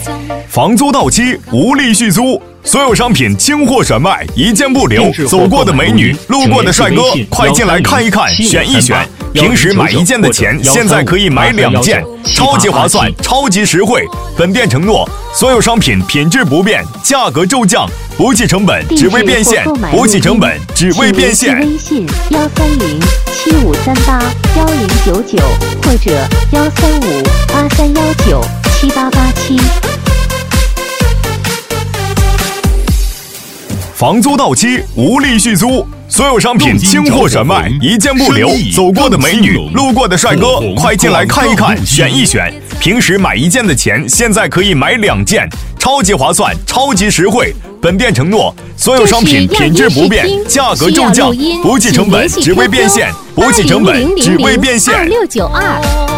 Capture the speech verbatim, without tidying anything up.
房租到期无力续租，所有商品清货甩卖，一件不留。走过的美女，路过的帅哥，快进来看一看，选一选。平时买一件的钱，现在可以买两件，超级划算，超级实惠。本店承诺，所有商品品质不变，价格骤降，不计成本，只为变现；不计成本，只为变现。 微信幺三零七五三八幺零九九或者幺三五八三幺九七八八七。 房租到期无力续租，所有商品清货甩卖，一件不留。走过的美女，路过的帅哥，快进来看一看，选一选。平时买一件的钱，现在可以买两件，超级划算，超级实惠。本店承诺，所有商品品质不变，价格骤降，不计成本，只为变现；不计成本，只为变现。 二六九二。